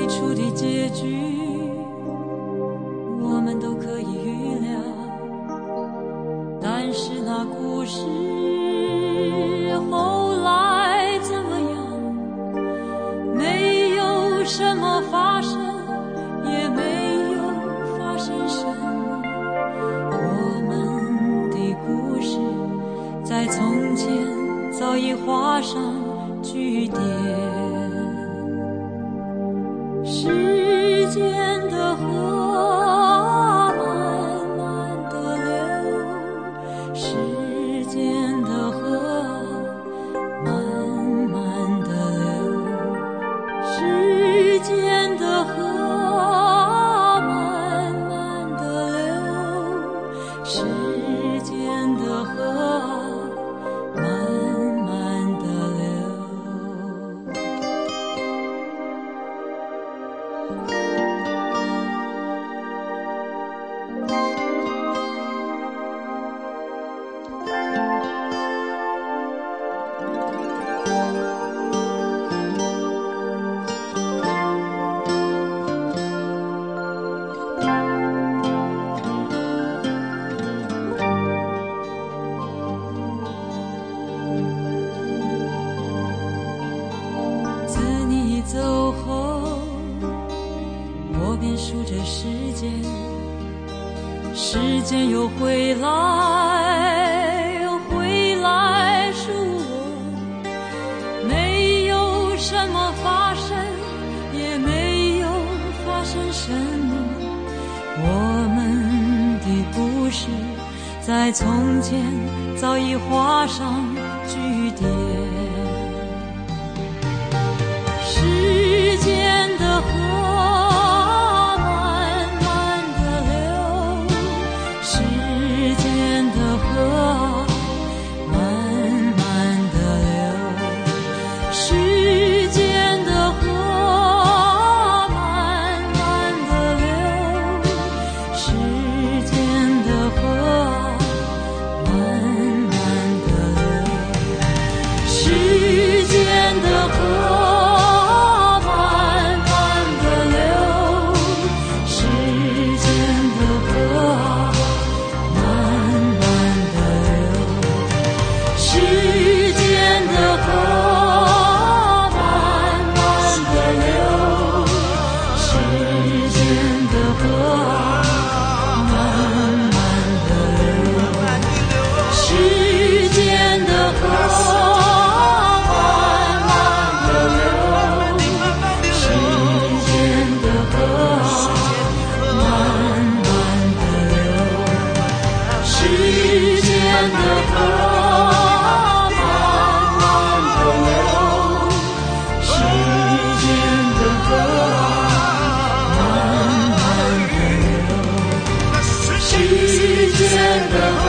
初的结局我们都可以预料，但是那故事后来怎么样，没有什么发生，也没有发生什么，我们的故事在从前早已画上句点。时间的河慢慢地流，时间的河慢慢地流，时间的河慢慢地流，时间的河慢慢地流。自你走后，我便数着时间，时间又回来，回来数我，没有什么发生，也没有发生什么，我们的故事在从前早已画上句点。时间的河慢慢地流，时间的河慢慢地流，时间的河慢慢地流，时间的河慢慢地流，时间的河时间的河